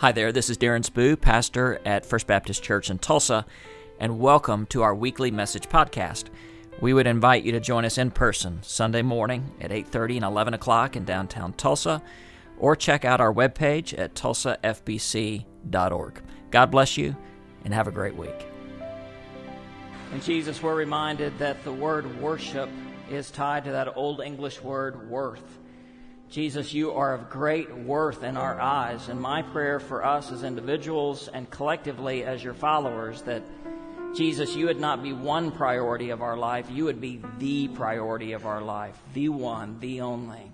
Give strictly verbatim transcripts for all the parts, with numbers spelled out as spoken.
Hi there, this is Darren Spoo, pastor at First Baptist Church in Tulsa, and welcome to our weekly message podcast. We would invite you to join us in person Sunday morning at eight thirty and eleven o'clock in downtown Tulsa, or check out our webpage at tulsa f b c dot org. God bless you, and have a great week. In Jesus, we're reminded that the word worship is tied to that old English word worth. Jesus, you are of great worth in our eyes, and my prayer for us as individuals and collectively as your followers, that Jesus, you would not be one priority of our life, you would be the priority of our life, the one, the only.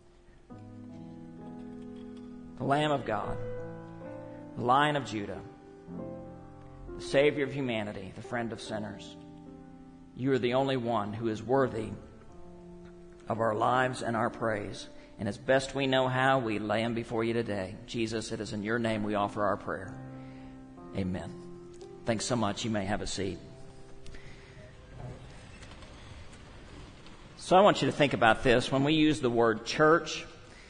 The Lamb of God, the Lion of Judah, the Savior of humanity, the friend of sinners. You are the only one who is worthy of our lives and our praise. And as best we know how, we lay them before you today. Jesus, it is in your name we offer our prayer. Amen. Thanks so much. You may have a seat. So I want you to think about this. When we use the word church,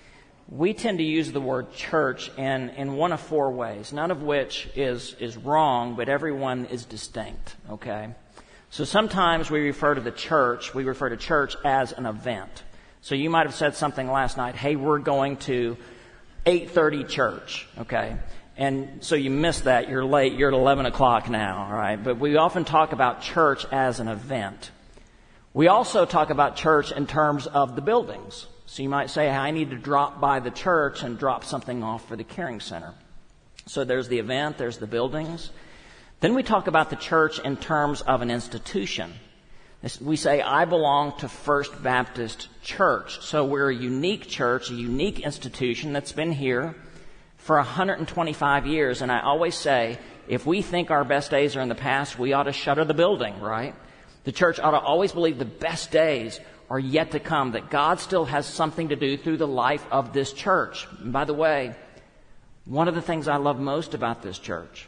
we tend to use the word church in, in one of four ways, none of which is, is wrong, but every one is distinct, okay? So sometimes we refer to the church, we refer to church as an event. So you might have said something last night, hey, we're going to eight thirty church, okay? And so you missed that. You're late. You're at eleven o'clock now, all right? But we often talk about church as an event. We also talk about church in terms of the buildings. So you might say, hey, I need to drop by the church and drop something off for the Caring Center. So there's the event, there's the buildings. Then we talk about the church in terms of an institution. We say, I belong to First Baptist Church. So we're a unique church, a unique institution that's been here for one hundred twenty-five years. And I always say, if we think our best days are in the past, we ought to shutter the building, right? The church ought to always believe the best days are yet to come, that God still has something to do through the life of this church. And by the way, one of the things I love most about this church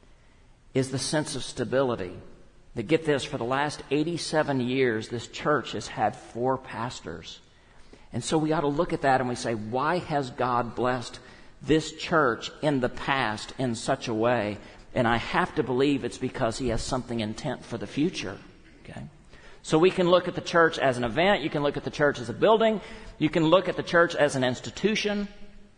is the sense of stability. That, get this, for the last eighty-seven years, this church has had four pastors. And so we ought to look at that and we say, why has God blessed this church in the past in such a way? And I have to believe it's because he has something intent for the future. Okay? So we can look at the church as an event. You can look at the church as a building. You can look at the church as an institution.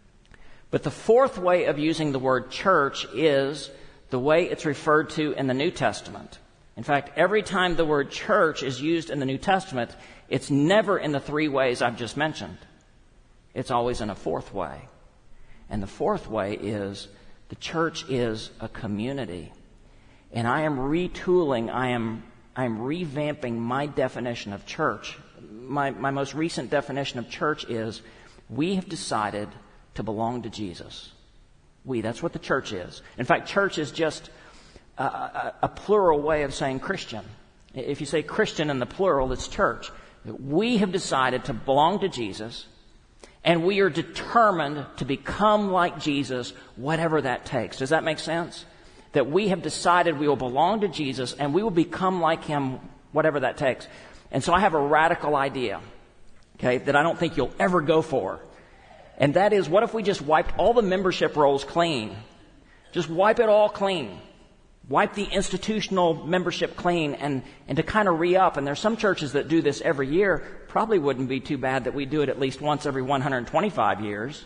But the fourth way of using the word church is the way it's referred to in the New Testament. In fact, every time the word church is used in the New Testament, it's never in the three ways I've just mentioned. It's always in a fourth way. And the fourth way is the church is a community. And I am retooling, I am I am revamping my definition of church. My, my most recent definition of church is we have decided to belong to Jesus. We, that's what the church is. In fact, church is just A, a, a plural way of saying Christian. If you say Christian in the plural, it's church. We have decided to belong to Jesus, and we are determined to become like Jesus, whatever that takes. Does that make sense? That we have decided we will belong to Jesus, and we will become like him, whatever that takes. And so I have a radical idea, okay, that I don't think you'll ever go for. And that is, what if we just wiped all the membership rolls clean? Just wipe it all clean. Wipe the institutional membership clean and, and to kind of re-up. And there's some churches that do this every year. Probably wouldn't be too bad that we do it at least once every one hundred twenty-five years.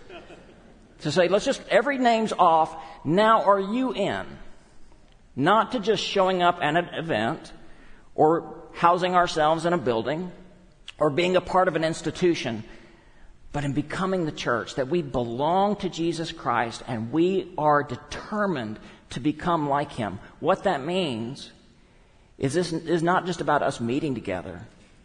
To say, let's just, every name's off. Now are you in? Not to just showing up at an event or housing ourselves in a building or being a part of an institution, but in becoming the church, that we belong to Jesus Christ and we are determined to become like him. What that means is this is not just about us meeting together.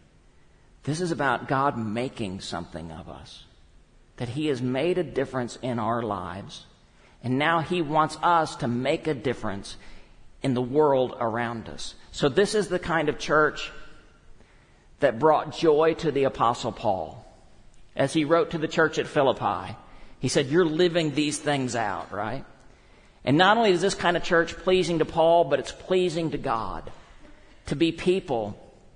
This is about God making something of us. That he has made a difference in our lives. And now he wants us to make a difference in the world around us. So this is the kind of church that brought joy to the Apostle Paul. As he wrote to the church at Philippi, he said, you're living these things out, right? And not only is this kind of church pleasing to Paul, but it's pleasing to God to be people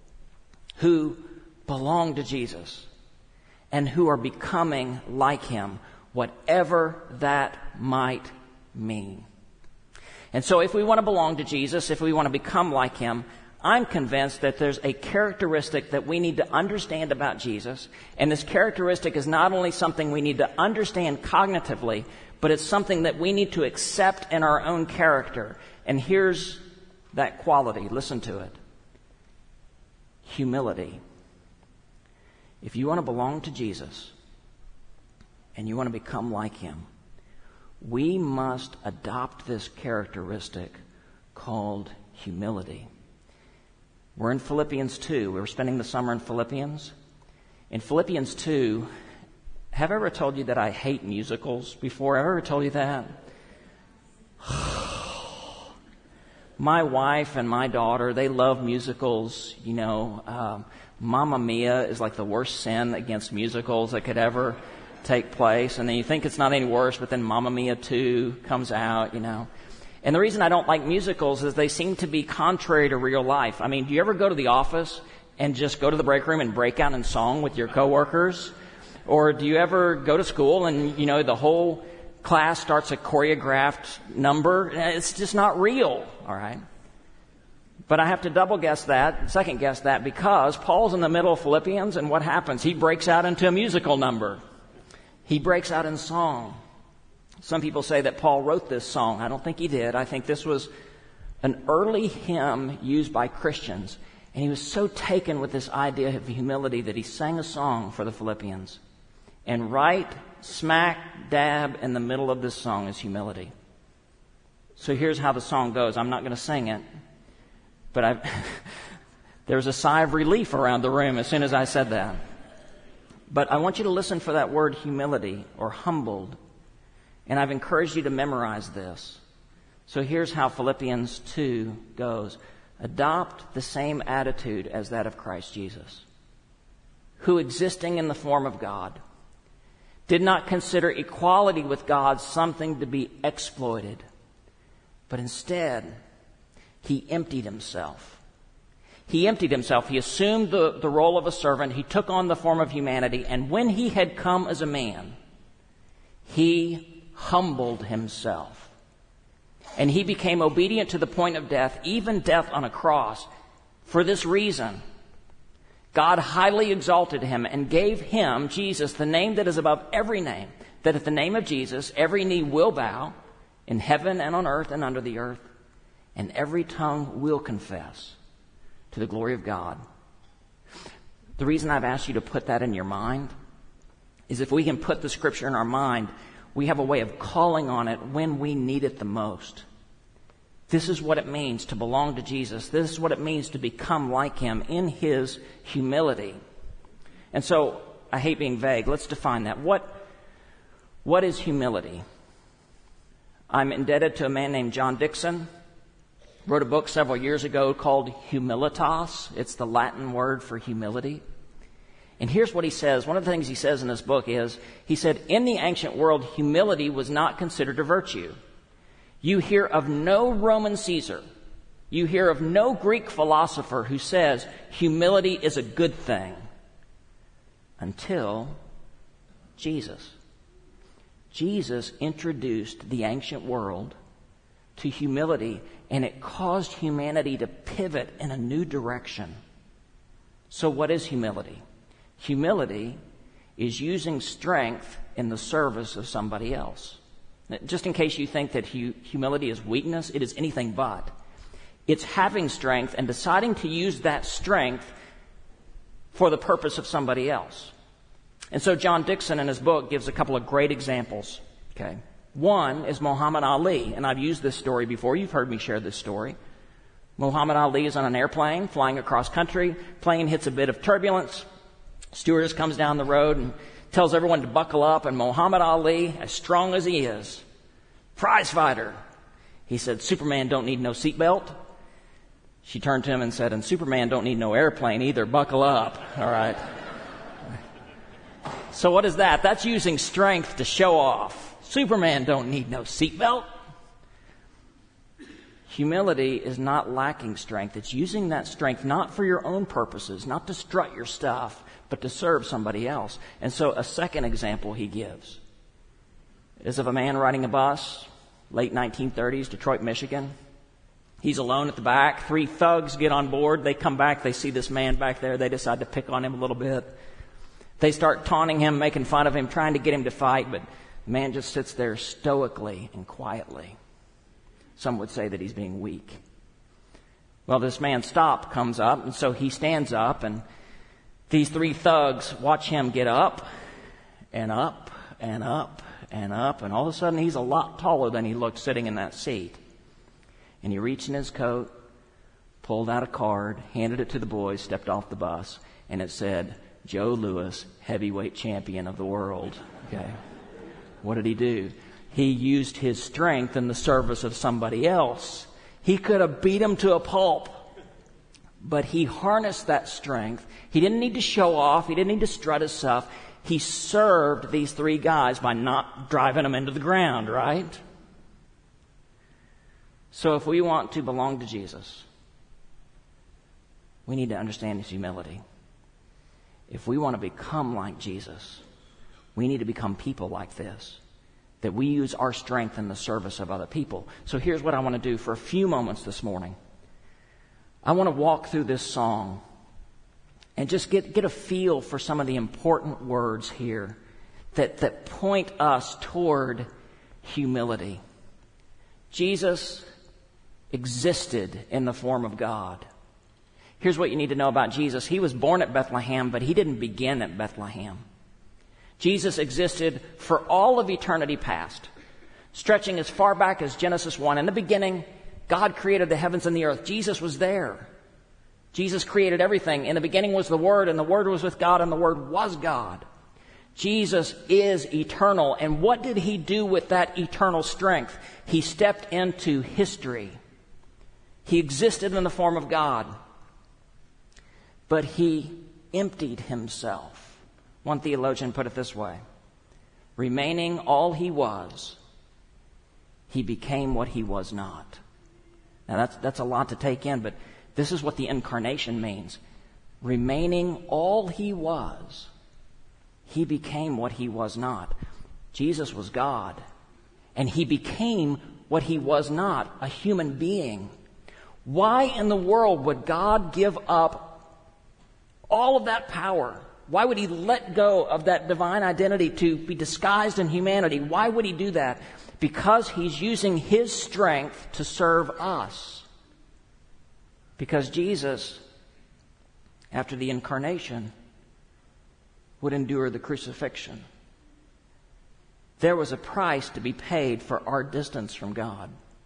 who belong to Jesus and who are becoming like him, whatever that might me. And so if we want to belong to Jesus, if we want to become like him, I'm convinced that there's a characteristic that we need to understand about Jesus. And this characteristic is not only something we need to understand cognitively, but it's something that we need to accept in our own character. And here's that quality. Listen to it. Humility. If you want to belong to Jesus and you want to become like him, we must adopt this characteristic called humility. We're in Philippians two. We were spending the summer in Philippians. In Philippians two, have I ever told you that I hate musicals before? Have I ever told you that? My wife and my daughter, they love musicals. You know, um, Mamma Mia is like the worst sin against musicals that could ever take place. And then you think it's not any worse, but then Mamma Mia two comes out, you know. And the reason I don't like musicals is they seem to be contrary to real life. I mean, do you ever go to the office and just go to the break room and break out in song with your coworkers? Or do you ever go to school and, you know, the whole class starts a choreographed number? It's just not real, all right? But I have to double guess that, second guess that, because Paul's in the middle of Philippians, and what happens? He breaks out into a musical number. He breaks out in song. Some people say that Paul wrote this song. I don't think he did. I think this was an early hymn used by Christians. And he was so taken with this idea of humility that he sang a song for the Philippians. And right smack dab in the middle of this song is humility. So here's how the song goes. I'm not going to sing it, but I there was a sigh of relief around the room as soon as I said that. But I want you to listen for that word humility or humbled. And I've encouraged you to memorize this. So here's how Philippians two goes. Adopt the same attitude as that of Christ Jesus, who existing in the form of God, did not consider equality with God something to be exploited, but instead, he emptied himself. He emptied himself. He assumed the, the role of a servant. He took on the form of humanity. And when he had come as a man, he humbled himself. And he became obedient to the point of death, even death on a cross. For this reason, God highly exalted him and gave him, Jesus, the name that is above every name, that at the name of Jesus, every knee will bow in heaven and on earth and under the earth, and every tongue will confess to the glory of God. The reason I've asked you to put that in your mind is if we can put the scripture in our mind, we have a way of calling on it when we need it the most. This is what it means to belong to Jesus. This is what it means to become like him in his humility. And so, I hate being vague. Let's define that. What, what is humility? I'm indebted to a man named John Dickson. Wrote a book several years ago called Humilitas. It's the Latin word for humility. And here's what he says. One of the things he says in this book is, he said, in the ancient world, humility was not considered a virtue. You hear of no Roman Caesar. You hear of no Greek philosopher who says humility is a good thing. Until Jesus. Jesus introduced the ancient world to humility, and it caused humanity to pivot in a new direction. So what is humility? Humility is using strength in the service of somebody else. Just in case you think that hu- humility is weakness, it is anything but. It's having strength and deciding to use that strength for the purpose of somebody else. And so John Dickson in his book gives a couple of great examples. Okay. One is Muhammad Ali, and I've used this story before. You've heard me share this story. Muhammad Ali is on an airplane flying across country. Plane hits a bit of turbulence. Stewardess comes down the road and tells everyone to buckle up, and Muhammad Ali, as strong as he is, prize fighter, he said, Superman don't need no seatbelt. She turned to him and said, and Superman don't need no airplane either. Buckle up. All right. So what is that? That's using strength to show off. Superman don't need no seatbelt. Humility is not lacking strength. It's using that strength not for your own purposes, not to strut your stuff, but to serve somebody else. And so a second example he gives is of a man riding a bus, late nineteen thirties, Detroit, Michigan. He's alone at the back. Three thugs get on board. They come back. They see this man back there. They decide to pick on him a little bit. They start taunting him, making fun of him, trying to get him to fight, but the man just sits there stoically and quietly. Some would say that he's being weak. Well, this man Stop comes up, and so he stands up, and these three thugs watch him get up and up and up and up, and all of a sudden he's a lot taller than he looked sitting in that seat. And he reached in his coat, pulled out a card, handed it to the boys, stepped off the bus, and it said, Joe Louis, heavyweight champion of the world. Okay. What did he do? He used his strength in the service of somebody else. He could have beat him to a pulp, but he harnessed that strength. He didn't need to show off. He didn't need to strut his stuff. He served these three guys by not driving them into the ground, right? So if we want to belong to Jesus, we need to understand his humility. If we want to become like Jesus, we need to become people like this, that we use our strength in the service of other people. So here's what I want to do for a few moments this morning. I want to walk through this song and just get, get a feel for some of the important words here that, that point us toward humility. Jesus existed in the form of God. Here's what you need to know about Jesus. He was born at Bethlehem, but he didn't begin at Bethlehem. Jesus existed for all of eternity past, stretching as far back as Genesis one. In the beginning, God created the heavens and the earth. Jesus was there. Jesus created everything. In the beginning was the Word, and the Word was with God, and the Word was God. Jesus is eternal. And what did he do with that eternal strength? He stepped into history. He existed in the form of God, but he emptied himself. One theologian put it this way: remaining all he was, he became what he was not. Now that's, that's a lot to take in, but this is what the incarnation means. Remaining all he was, he became what he was not. Jesus was God, and he became what he was not, a human being. Why in the world would God give up all of that power? Why would he let go of that divine identity to be disguised in humanity? Why would he do that? Because he's using his strength to serve us. Because Jesus, after the incarnation, would endure the crucifixion. There was a price to be paid for our distance from God.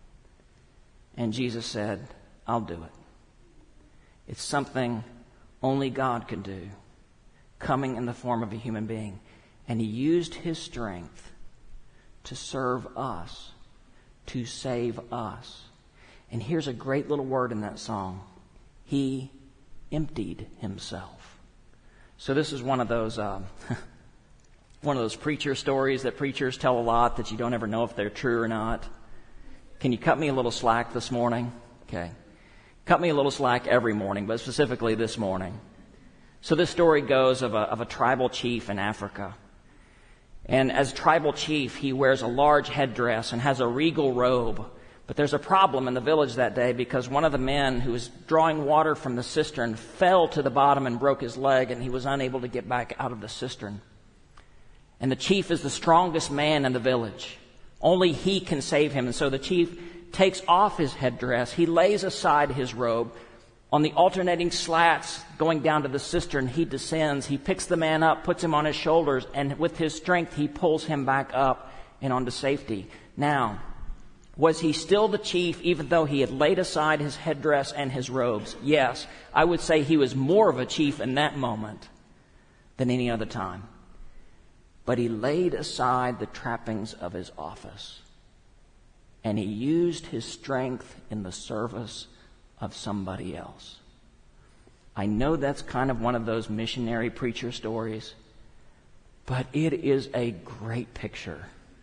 And Jesus said, I'll do it. It's something only God can do, coming in the form of a human being. And he used his strength to serve us, to save us. And here's a great little word in that song. He emptied himself. So this is one of those uh, one of those preacher stories that preachers tell a lot that you don't ever know if they're true or not. Can you cut me a little slack this morning? Okay. Cut me a little slack every morning, but specifically this morning. So this story goes of a, of a tribal chief in Africa. And as tribal chief, he wears a large headdress and has a regal robe. But there's a problem in the village that day because one of the men who was drawing water from the cistern fell to the bottom and broke his leg, and he was unable to get back out of the cistern. And the chief is the strongest man in the village. Only he can save him. And so the chief takes off his headdress. He lays aside his robe. On the alternating slats going down to the cistern, he descends. He picks the man up, puts him on his shoulders, and with his strength, he pulls him back up and onto safety. Now, was he still the chief even though he had laid aside his headdress and his robes? Yes, I would say he was more of a chief in that moment than any other time. But he laid aside the trappings of his office, and he used his strength in the service of somebody else. I know that's kind of one of those missionary preacher stories, but it is a great picture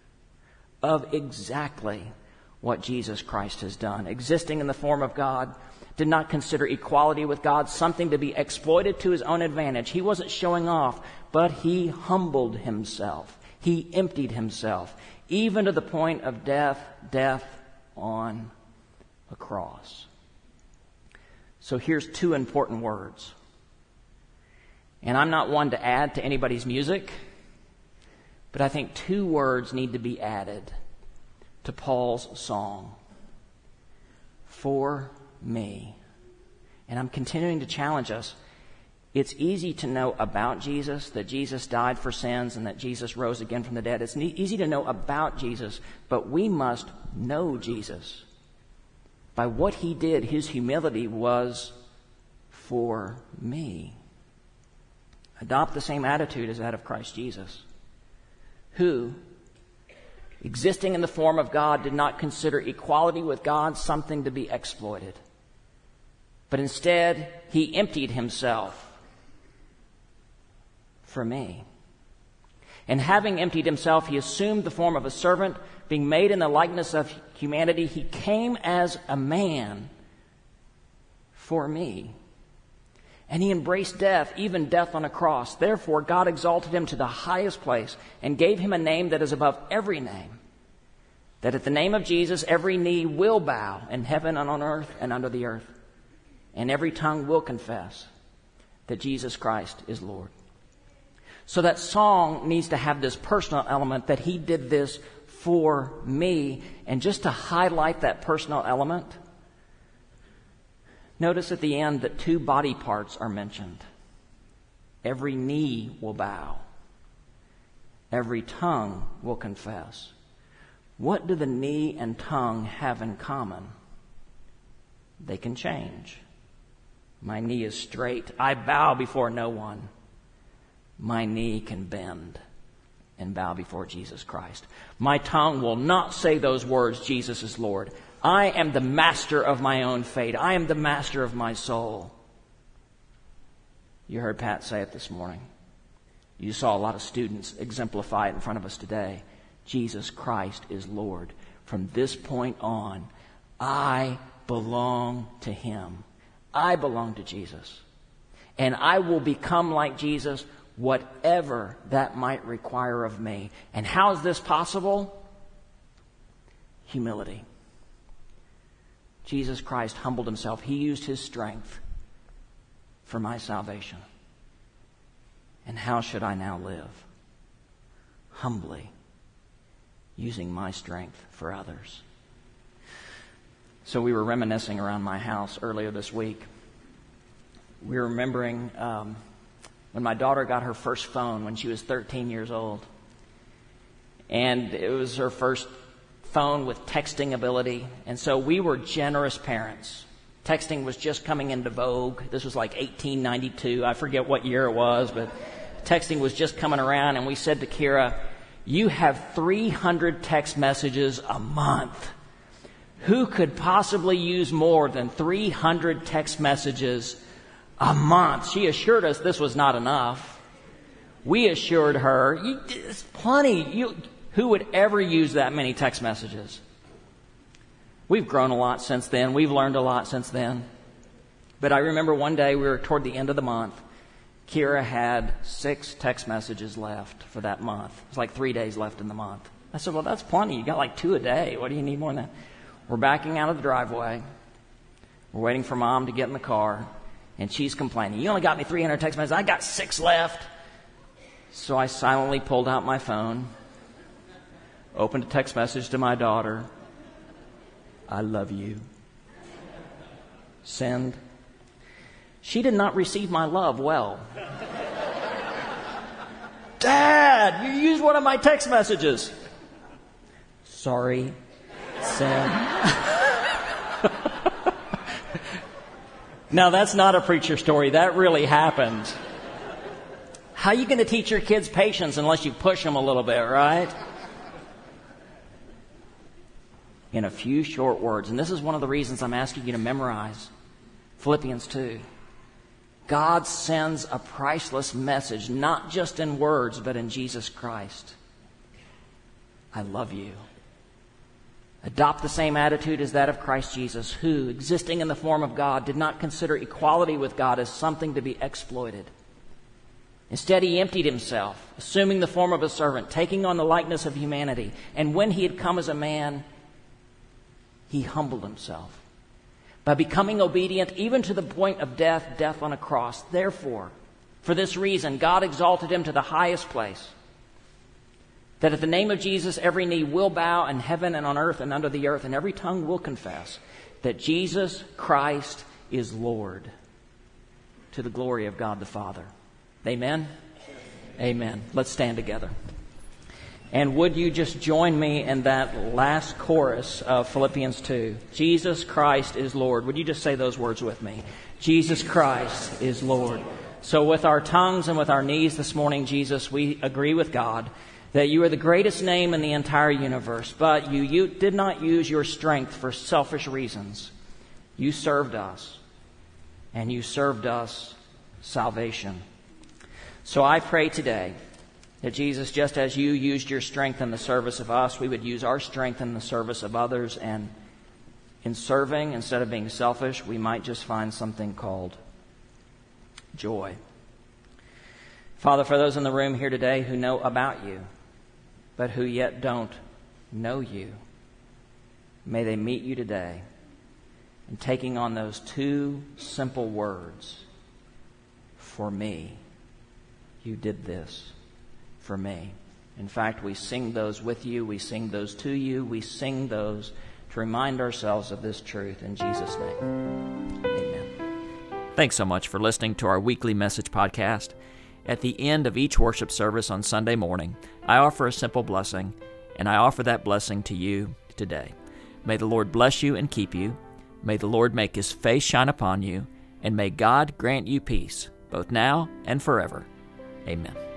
of exactly what Jesus Christ has done. Existing in the form of God, did not consider equality with God something to be exploited to his own advantage. He wasn't showing off, but he humbled himself. He emptied himself, even to the point of death, death on a cross. So here's two important words. And I'm not one to add to anybody's music, but I think two words need to be added to Paul's song. For me. And I'm continuing to challenge us. It's easy to know about Jesus, that Jesus died for sins and that Jesus rose again from the dead. It's easy to know about Jesus, but we must know Jesus. By what he did, his humility was for me. Adopt the same attitude as that of Christ Jesus, who, existing in the form of God, did not consider equality with God something to be exploited. But instead, he emptied himself for me. And having emptied himself, he assumed the form of a servant. Being made in the likeness of humanity, he came as a man for me. And he embraced death, even death on a cross. Therefore, God exalted him to the highest place and gave him a name that is above every name, that at the name of Jesus, every knee will bow in heaven and on earth and under the earth, and every tongue will confess that Jesus Christ is Lord. So that song needs to have this personal element, that he did this for me. And just to highlight that personal element, notice at the end that two body parts are mentioned. Every knee will bow. Every tongue will confess. What do the knee and tongue have in common? They can change. My knee is straight. I bow before no one. My knee can bend and bow before Jesus Christ. My tongue will not say those words, Jesus is Lord. I am the master of my own fate. I am the master of my soul. You heard Pat say it this morning. You saw a lot of students exemplify it in front of us today. Jesus Christ is Lord. From this point on, I belong to him. I belong to Jesus. And I will become like Jesus, whatever that might require of me. And how is this possible? Humility. Jesus Christ humbled himself. He used his strength for my salvation. And how should I now live? Humbly, using my strength for others. So we were reminiscing around my house earlier this week. We were remembering um, when my daughter got her first phone when she was thirteen years old. And it was her first phone with texting ability. And so we were generous parents. Texting was just coming into vogue. This was like eighteen ninety-two. I forget what year it was, but texting was just coming around. And we said to Kira, you have three hundred text messages a month. Who could possibly use more than three hundred text messages a month? She assured us this was not enough. We assured her, it's plenty. You, who would ever use that many text messages? We've grown a lot since then. We've learned a lot since then. But I remember one day we were toward the end of the month. Kira had six text messages left for that month. It was like three days left in the month. I said, well, that's plenty. You got like two a day. What do you need more than that? We're backing out of the driveway. We're waiting for Mom to get in the car. And she's complaining. You only got me three hundred text messages. I got six left. So I silently pulled out my phone, opened a text message to my daughter. I love you. Send. She did not receive my love well. Dad, you used one of my text messages. Sorry. Send. Now, that's not a preacher story. That really happened. How are you going to teach your kids patience unless you push them a little bit, right? In a few short words, and this is one of the reasons I'm asking you to memorize Philippians two. God sends a priceless message, not just in words, but in Jesus Christ. I love you. Adopt the same attitude as that of Christ Jesus, who, existing in the form of God, did not consider equality with God as something to be exploited. Instead, he emptied himself, assuming the form of a servant, taking on the likeness of humanity. And when he had come as a man, he humbled himself by becoming obedient even to the point of death, death on a cross. Therefore, for this reason, God exalted him to the highest place, that at the name of Jesus every knee will bow in heaven and on earth and under the earth, and every tongue will confess that Jesus Christ is Lord, to the glory of God the Father. Amen? Amen. Let's stand together. And would you just join me in that last chorus of Philippians two? Jesus Christ is Lord. Would you just say those words with me? Jesus Christ is Lord. So with our tongues and with our knees this morning, Jesus, we agree with God that you are the greatest name in the entire universe, but you, you did not use your strength for selfish reasons. You served us, and you served us salvation. So I pray today that Jesus, just as you used your strength in the service of us, we would use our strength in the service of others, and in serving, instead of being selfish, we might just find something called joy. Father, for those in the room here today who know about you, but who yet don't know you, may they meet you today in taking on those two simple words, for me. You did this for me. In fact, we sing those with you. We sing those to you. We sing those to remind ourselves of this truth. In Jesus' name, amen. Thanks so much for listening to our weekly message podcast. At the end of each worship service on Sunday morning, I offer a simple blessing, and I offer that blessing to you today. May the Lord bless you and keep you. May the Lord make His face shine upon you, and may God grant you peace, both now and forever. Amen.